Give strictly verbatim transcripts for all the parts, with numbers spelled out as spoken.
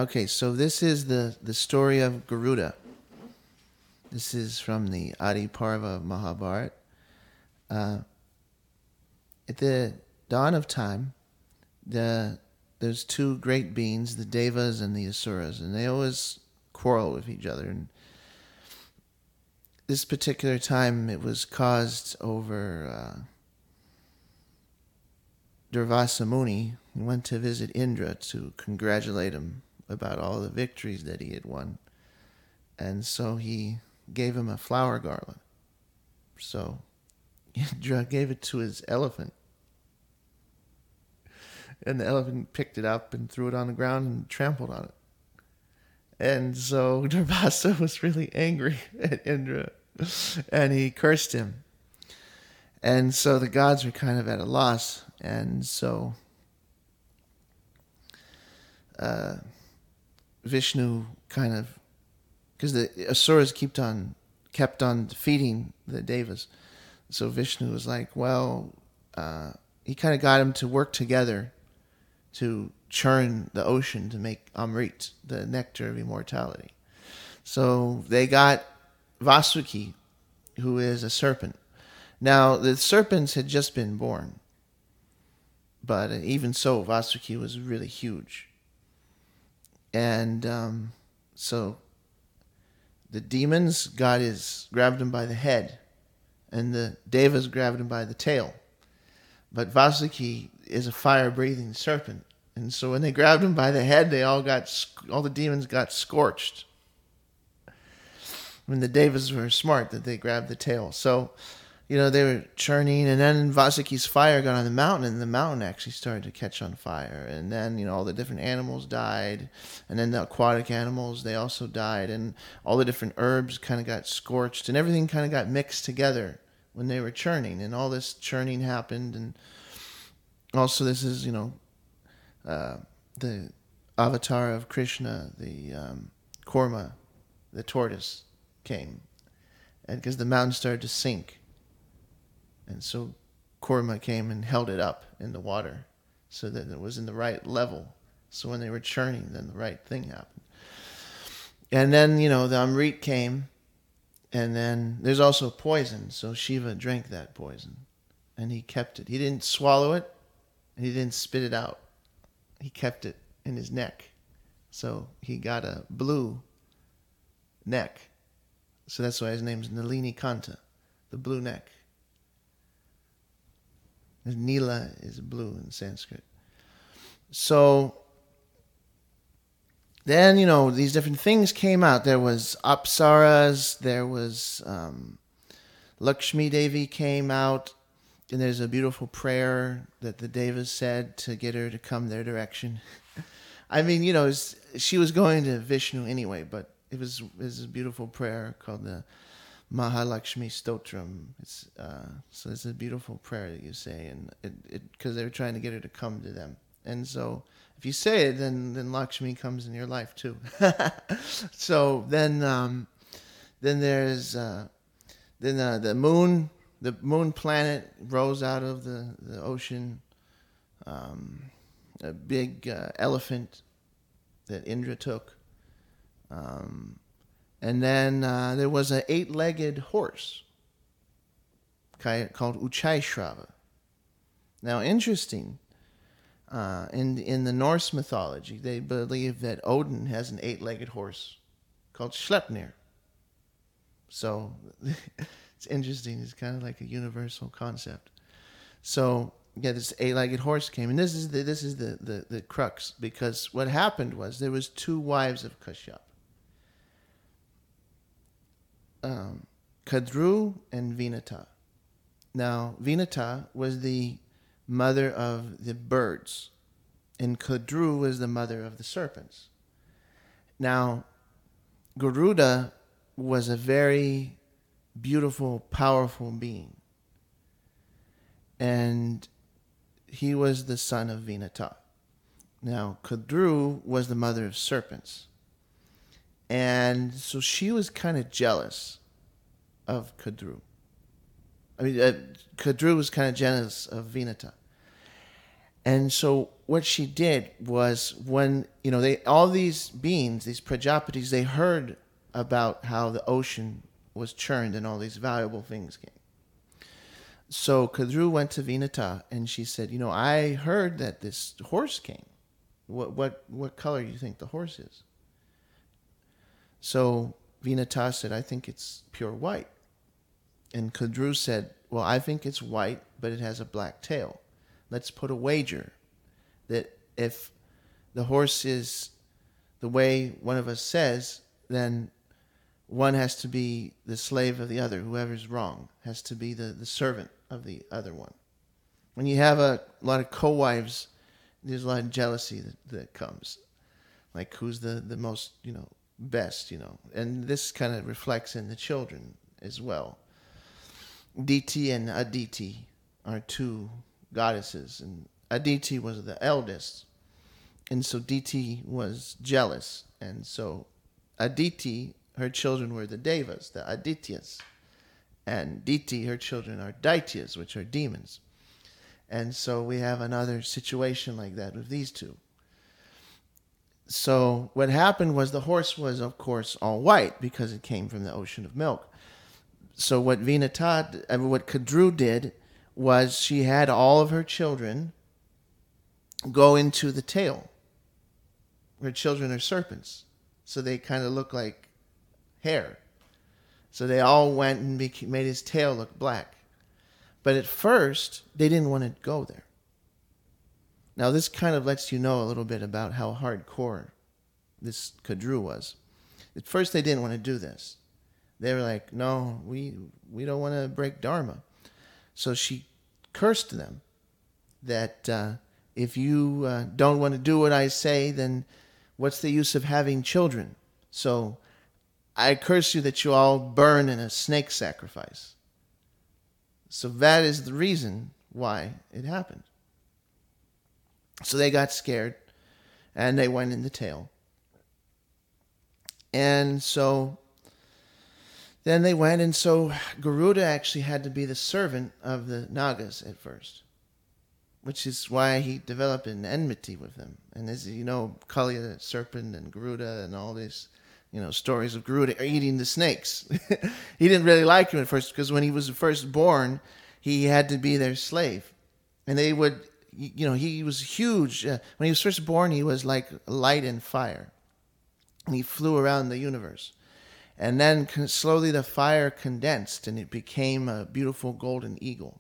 Okay, so this is the, the story of Garuda. This is from the Adi Parva Mahabharata. Uh, at the dawn of time, the there's two great beings, the Devas and the Asuras, and they always quarrel with each other. And this particular time, it was caused over uh, Durvasa Muni. He went to visit Indra to congratulate him about all the victories that he had won. And so he gave him a flower garland. So Indra gave it to his elephant. And the elephant picked it up and threw it on the ground and trampled on it. And so Durvasa was really angry at Indra. And he cursed him. And so the gods were kind of at a loss. And so uh, Vishnu kind of, because the Asuras kept on, kept on defeating the Devas. So Vishnu was like, well, uh, he kind of got him to work together to churn the ocean to make Amrit, the nectar of immortality. So they got Vasuki, who is a serpent. Now, the serpents had just been born. But even so, Vasuki was really huge. And um, so the demons got his, grabbed him by the head, and the Devas grabbed him by the tail. But Vasuki is a fire-breathing serpent. And so when they grabbed him by the head, they all got, all the demons got scorched. When the Devas were smart that they grabbed the tail. So, you know, they were churning, and then Vasuki's fire got on the mountain, and the mountain actually started to catch on fire. And then, you know, all the different animals died, and then the aquatic animals, they also died, and all the different herbs kind of got scorched, and everything kind of got mixed together when they were churning, and all this churning happened. And also this is, you know, uh, the avatar of Krishna, the um, Kurma, the tortoise, came, and because the mountain started to sink. And so Kurma came and held it up in the water so that it was in the right level. So when they were churning, then the right thing happened. And then, you know, the Amrit came, and then there's also poison. So Shiva drank that poison, and he kept it. He didn't swallow it, and he didn't spit it out. He kept it in his neck. So he got a blue neck. So that's why his name's Nalini Kanta, the blue neck. Nila is blue in Sanskrit. So then, you know, these different things came out. There was Apsaras, there was um, Lakshmi Devi came out, and there's a beautiful prayer that the Devas said to get her to come their direction. I mean, you know, was, she was going to Vishnu anyway, but it was, it was a beautiful prayer called the Mahalakshmi Stotram. It's uh, so it's a beautiful prayer that you say, and it because they were trying to get her to come to them. And so if you say it, then then Lakshmi comes in your life too. So then um, then there's uh, then uh, the moon the moon planet rose out of the the ocean. Um, a big uh, elephant that Indra took. Um, And then uh, there was an eight-legged horse called Uchaishrava. Now, interesting, uh, in in the Norse mythology, they believe that Odin has an eight-legged horse called Sleipnir. So it's interesting. It's kind of like a universal concept. So yeah, this eight-legged horse came, and this is the, this is the, the, the crux, because what happened was there was two wives of Kashyap. Um, Kadru and Vinata. Now, Vinata was the mother of the birds, and Kadru was the mother of the serpents. Now, Garuda was a very beautiful, powerful being, and he was the son of Vinata. Now, Kadru was the mother of serpents. And so she was kind of jealous of Kadru. I mean, uh, Kadru was kind of jealous of Vinata. And so what she did was when, you know, they all these beings, these Prajapatis, they heard about how the ocean was churned and all these valuable things came. So Kadru went to Vinata and she said, you know, I heard that this horse came. What what what color do you think the horse is? So Vinata said, I think it's pure white. And Kadru said, well, I think it's white, but it has a black tail. Let's put a wager that if the horse is the way one of us says, then one has to be the slave of the other. Whoever's wrong has to be the, the servant of the other one. When you have a lot of co-wives, there's a lot of jealousy that, that comes. Like who's the, the most, you know, best, you know. And this kind of reflects in the children as well. Diti and Aditi are two goddesses, and Aditi was the eldest, and so Diti was jealous, and so Aditi, her children were the Devas, the Adityas, and Diti, her children are Daityas, which are demons. And so we have another situation like that with these two. So what happened was the horse was, of course, all white because it came from the ocean of milk. So what Vinata, I mean, what Kadru did was she had all of her children go into the tail. Her children are serpents, so they kind of look like hair. So they all went and became, made his tail look black. But at first, they didn't want to go there. Now this kind of lets you know a little bit about how hardcore this Kadru was. At first, they didn't want to do this. They were like, no, we we don't want to break Dharma. So she cursed them that uh, if you uh, don't want to do what I say, then what's the use of having children? So I curse you that you all burn in a snake sacrifice. So that is the reason why it happened. So they got scared and they went in the tail. And so then they went, and so Garuda actually had to be the servant of the Nagas at first, which is why he developed an enmity with them. And as you know, Kali the serpent and Garuda and all these, you know, stories of Garuda eating the snakes. He didn't really like him at first because when he was first born, he had to be their slave. And they would, you know, he was huge. Uh, when he was first born, he was like light and fire. And he flew around the universe. And then con- slowly the fire condensed and it became a beautiful golden eagle.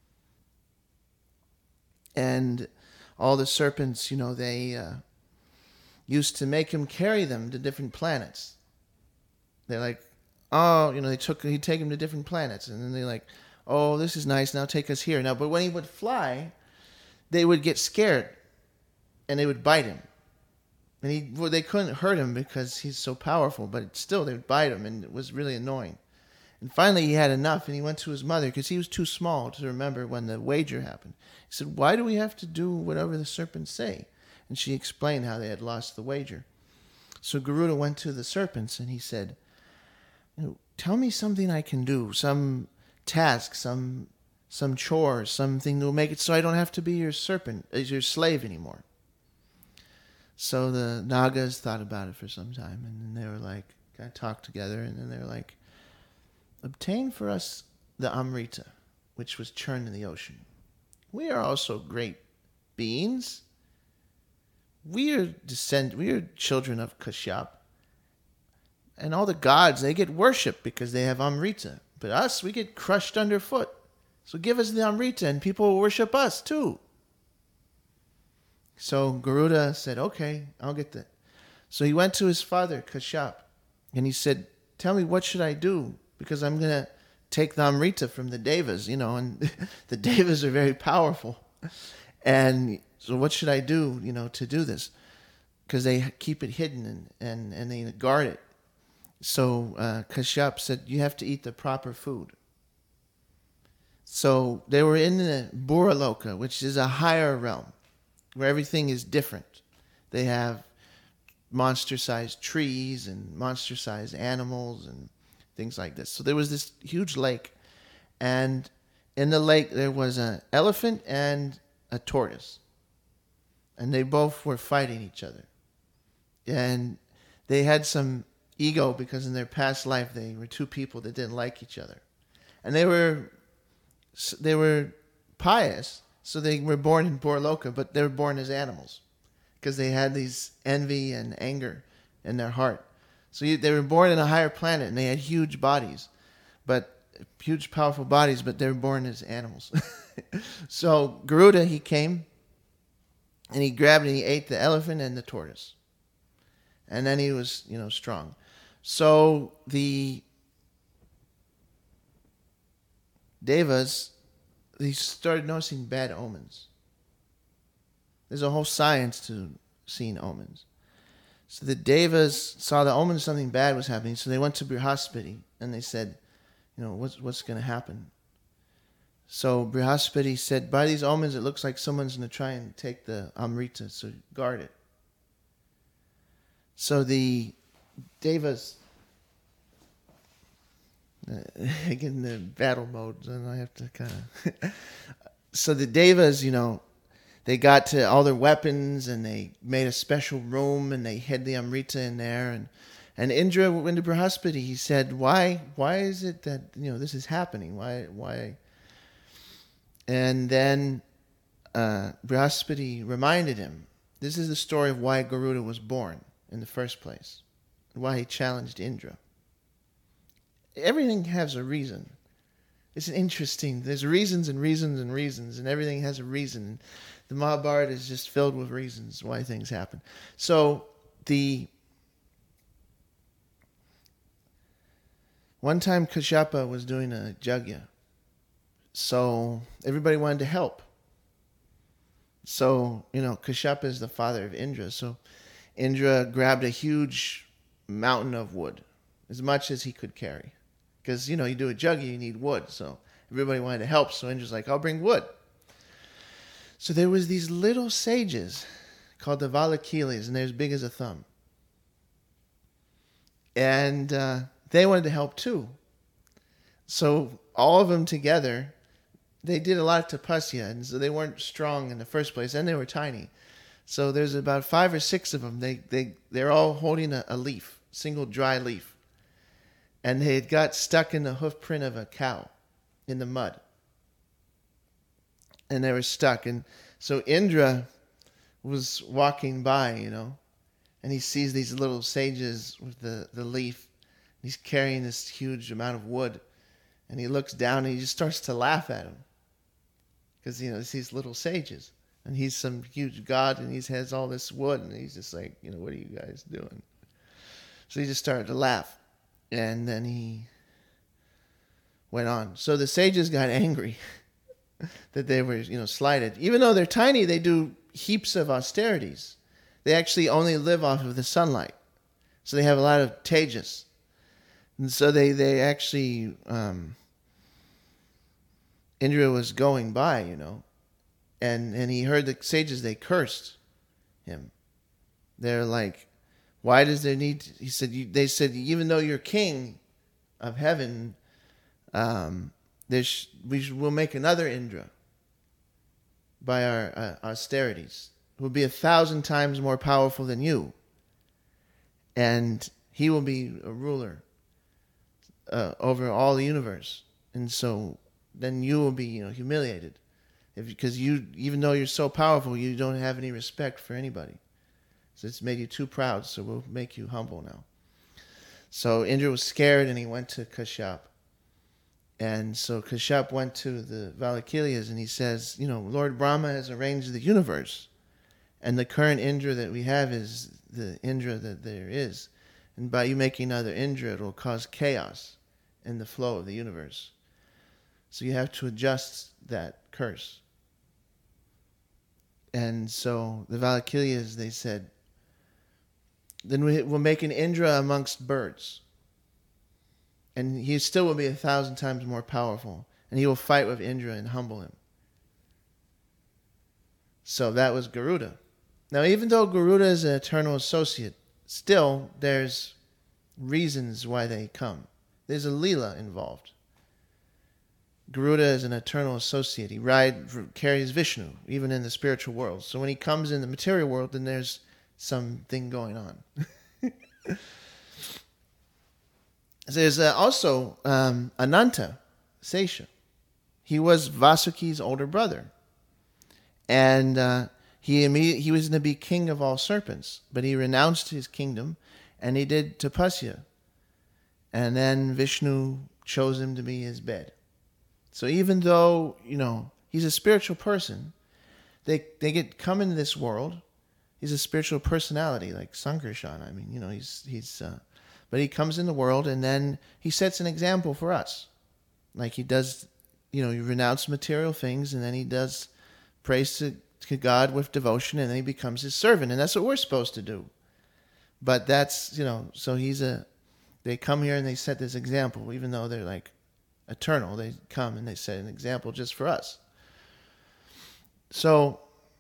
And all the serpents, you know, they uh, used to make him carry them to different planets. They're like, oh, you know, they took, he'd take him to different planets. And then they're like, oh, this is nice, now take us here. Now, but when he would fly, they would get scared and they would bite him. And he, well, they couldn't hurt him because he's so powerful, but still they would bite him, and it was really annoying. And finally he had enough, and he went to his mother because he was too small to remember when the wager happened. He said, why do we have to do whatever the serpents say? And she explained how they had lost the wager. So Garuda went to the serpents, and he said, you know, tell me something I can do, some task, some some chore, something that will make it so I don't have to be your serpent, as your slave anymore. So the Nagas thought about it for some time, and then they were like, kind of talked together, and then they were like, obtain for us the Amrita, which was churned in the ocean. We are also great beings. We are descend, we are children of Kashyap. And all the gods, they get worshipped because they have Amrita. But us, we get crushed underfoot. So give us the Amrita, and people will worship us too. So Garuda said, okay, I'll get that. So he went to his father, Kashyap, and he said, tell me, what should I do? Because I'm going to take the Amrita from the Devas, you know, and the Devas are very powerful. And so what should I do, you know, to do this? Because they keep it hidden and, and, and they guard it. So uh, Kashyap said, you have to eat the proper food. So they were in the Buraloka, which is a higher realm, where everything is different. They have monster-sized trees and monster-sized animals and things like this. So there was this huge lake, and in the lake there was an elephant and a tortoise. and they both were fighting each other. And they had some ego because in their past life they were two people that didn't like each other. And they were they were pious, so they were born in Borloka, but they were born as animals because they had these envy and anger in their heart. So you, they were born in a higher planet, and they had huge bodies, but huge, powerful bodies, but they were born as animals. So Garuda, he came, and he grabbed and he ate the elephant and the tortoise. And then he was, you know, strong. So the Devas, they started noticing bad omens. There's a whole science to seeing omens. So the Devas saw the omen something bad was happening, so they went to Brihaspati and they said, you know, what's what's going to happen? So Brihaspati said, by these omens, it looks like someone's going to try and take the Amrita, so guard it. So the Devas, uh, again, the battle mode, and I have to kind of... So the Devas, you know, they got to all their weapons, and they made a special room, and they hid the Amrita in there, and and Indra went to Brihaspati. He said, why why is it that, you know, this is happening? Why why? And then uh, Brihaspati reminded him, this is the story of why Garuda was born in the first place, why he challenged Indra. Everything has a reason. It's interesting. There's reasons and reasons and reasons, and everything has a reason. The Mahabharata is just filled with reasons why things happen. So the one time Kashyapa was doing a yajna, so everybody wanted to help. So, you know, Kashyapa is the father of Indra, so Indra grabbed a huge mountain of wood, as much as he could carry. Because, you know, you do a yajna, you need wood. So everybody wanted to help. So Indra's like, I'll bring wood. So there was these little sages called the Valakilis, and they're as big as a thumb. And uh, they wanted to help too. So all of them together, they did a lot of tapasya, and so they weren't strong in the first place, and they were tiny. So there's about five or six of them. They, they, they're all holding a, a leaf, single dry leaf. And they had got stuck in the hoof print of a cow in the mud. And they were stuck. And so Indra was walking by, you know, and he sees these little sages with the, the leaf. He's carrying this huge amount of wood. And he looks down and he just starts to laugh at him. Because, you know, it's these little sages. And he's some huge god, and he has all this wood, and he's just like, you know, what are you guys doing? So he just started to laugh, and then he went on. So the sages got angry that they were, you know, slighted. Even though they're tiny, they do heaps of austerities. They actually only live off of the sunlight. So they have a lot of tejas. And so they, they actually, um, Indra was going by, you know, And and he heard the sages, they cursed him. They're like, why does there need to, he said, you, they said, even though you're king of heaven, um, there's, we sh- we'll make another Indra by our uh, austerities, who will be a thousand times more powerful than you. And he will be a ruler uh, over all the universe. And so then you will be, you know, humiliated. If, because you, even though you're so powerful, you don't have any respect for anybody. So it's made you too proud, so we'll make you humble now. So Indra was scared, and he went to Kashyap. And so Kashyap went to the Valakilias, and he says, you know, Lord Brahma has arranged the universe. And the current Indra that we have is the Indra that there is. And by you making another Indra, it will cause chaos in the flow of the universe. So you have to adjust that curse. And so the Valakilias, they said, then we, we'll make an Indra amongst birds. And he still will be a thousand times more powerful. And he will fight with Indra and humble him. So that was Garuda. Now, even though Garuda is an eternal associate, still there's reasons why they come. There's a Leela involved. Garuda is an eternal associate. He ride carries Vishnu even in the spiritual world. So when he comes in the material world, then there's something going on. There's uh, also um, Ananta Sesha. He was Vasuki's older brother, and uh, he immediately, he was going to be king of all serpents, but he renounced his kingdom, and he did tapasya, and then Vishnu chose him to be his bed. So even though, you know, he's a spiritual person, they they get come into this world. He's a spiritual personality like Sankarshan. I mean, you know, he's he's, uh, but he comes in the world and then he sets an example for us. Like he does, you know, he renounces material things and then he does praise to, to God with devotion and then he becomes his servant, and that's what we're supposed to do. But that's, you know, so he's a. They come here and they set this example, even though they're like eternal. They come and they set an example just for us. So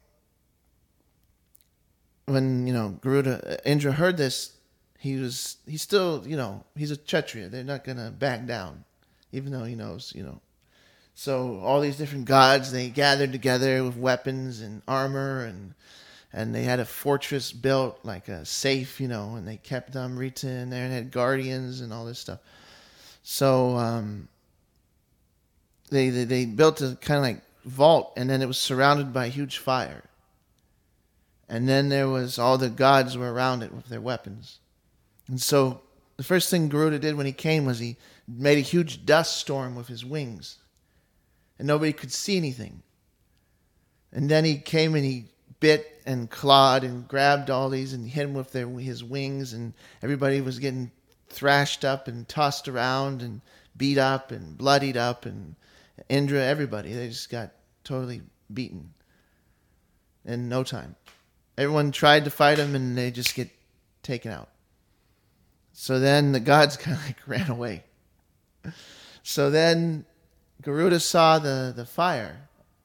when, you know, Garuda, Indra heard this, he was, he's still, you know, he's a Kshatriya. They're not going to back down, even though he knows, you know. So all these different gods, they gathered together with weapons and armor, and and they had a fortress built, like a safe, you know, and they kept Amrita in there and had guardians and all this stuff. So um, they, they, they built a kind of like vault, and then it was surrounded by a huge fire. And then there was all the gods were around it with their weapons. And so the first thing Garuda did when he came was he made a huge dust storm with his wings. And nobody could see anything. And then he came and he bit and clawed and grabbed all these and hit them with their, his wings. And everybody was getting thrashed up and tossed around and beat up and bloodied up. And Indra, everybody, they just got totally beaten in no time. Everyone tried to fight him and they just get taken out. So then the gods kind of like ran away. So then Garuda saw the, the fire.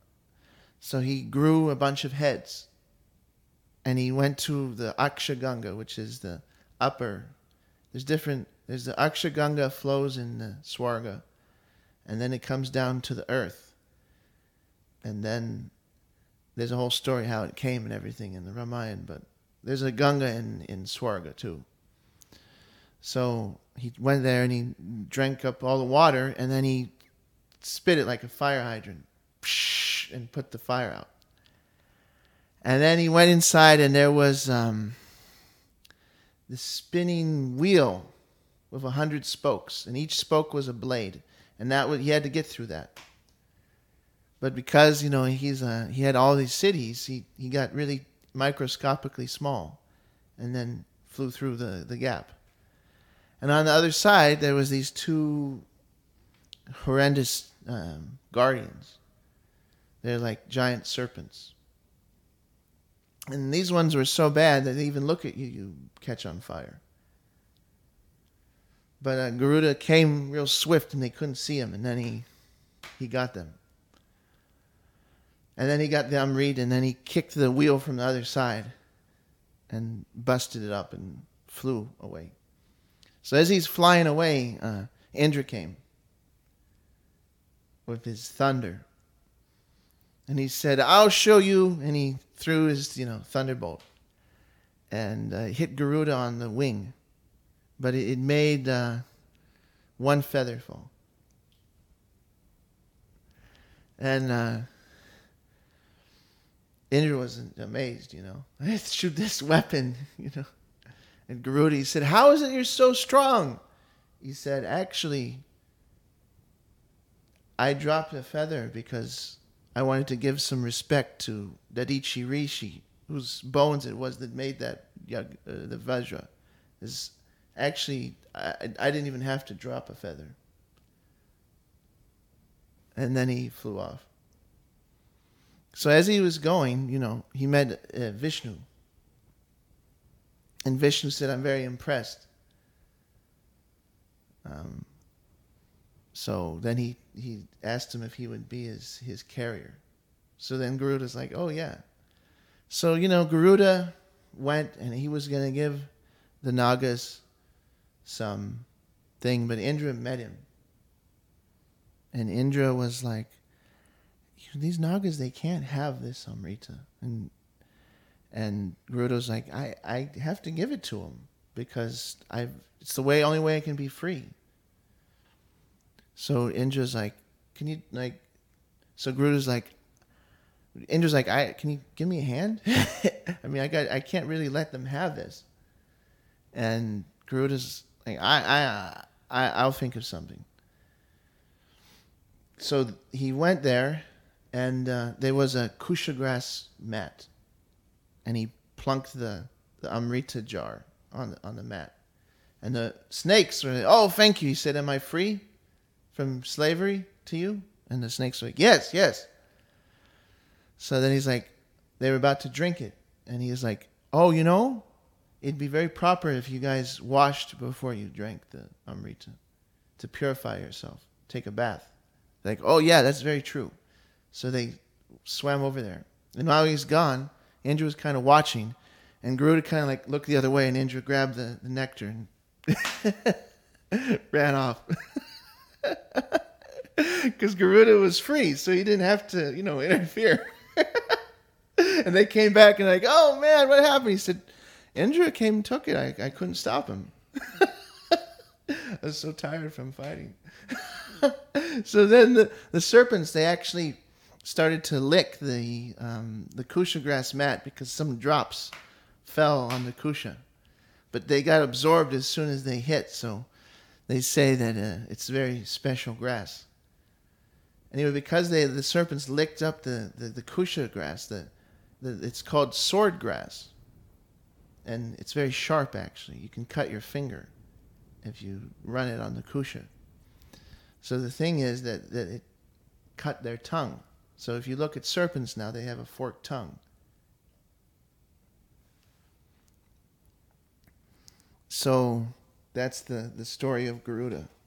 So he grew a bunch of heads. And he went to the Akshaganga, which is the upper. There's different, there's the Akshaganga flows in the Swarga. And then it comes down to the earth. And then there's a whole story how it came and everything in the Ramayana. But there's a Ganga in, in Swarga too. So he went there and he drank up all the water. And then he spit it like a fire hydrant. And put the fire out. And then he went inside and there was um, this spinning wheel with a hundred spokes. And each spoke was a blade. And that was, he had to get through that. But because, you know, he's uh, he had all these cities, he, he got really microscopically small and then flew through the, the gap. And on the other side, there was these two horrendous um, guardians. They're like giant serpents. And these ones were so bad that they even look at you, you catch on fire. But uh, Garuda came real swift and they couldn't see him. And then he he got them. And then he got the Amrit and then he kicked the wheel from the other side and busted it up and flew away. So as he's flying away, uh, Indra came with his thunder. And he said, I'll show you. And he threw his, you know, thunderbolt and uh, hit Garuda on the wing. But it, it made uh, one feather fall. And uh, Indra was amazed, you know. I shoot this weapon, you know. And Garuda, he said, how is it you're so strong? He said, actually, I dropped a feather because I wanted to give some respect to Dadichi Rishi, whose bones it was that made that uh, the Vajra. Is actually, I, I didn't even have to drop a feather. And then he flew off. So as he was going, you know, he met uh, Vishnu. And Vishnu said, I'm very impressed. Um, so then he, he asked him if he would be his, his carrier. So then Garuda's like, oh yeah. So, you know, Garuda went and he was going to give the Nagas some thing, but Indra met him. And Indra was like, these Nagas, they can't have this Amrita. And and Garuda's like, I, I have to give it to them because I it's the way only way I can be free. So Indra's like, can you like? So Garuda's like, Indra's like, I can you give me a hand? I mean, I got I can't really let them have this. And Garuda's like, I I I I'll think of something. So he went there, and uh, there was a kusha grass mat, and he plunked the, the Amrita jar on the, on the mat. And the snakes were like, oh, thank you. He said, am I free from slavery to you? And the snakes were like, yes, yes. So then he's like, they were about to drink it. And he was like, oh, you know, it'd be very proper if you guys washed before you drank the Amrita to purify yourself, take a bath. Like, oh, yeah, that's very true. So they swam over there. And while he's gone, Indra was kind of watching. And Garuda kind of like looked the other way, and Indra grabbed the, the nectar and ran off. Because Garuda was free, so he didn't have to, you know, interfere. And they came back and like, oh, man, what happened? He said, Indra came and took it. I, I couldn't stop him. I was so tired from fighting. So then the, the serpents, they actually started to lick the um, the kusha grass mat because some drops fell on the kusha. But they got absorbed as soon as they hit, so they say that uh, it's very special grass. Anyway, because they the serpents licked up the, the, the kusha grass, the, the it's called sword grass. And it's very sharp, actually. You can cut your finger if you run it on the kusha. So the thing is that, that it cut their tongue. So if you look at serpents now, they have a forked tongue. So that's the, the story of Garuda.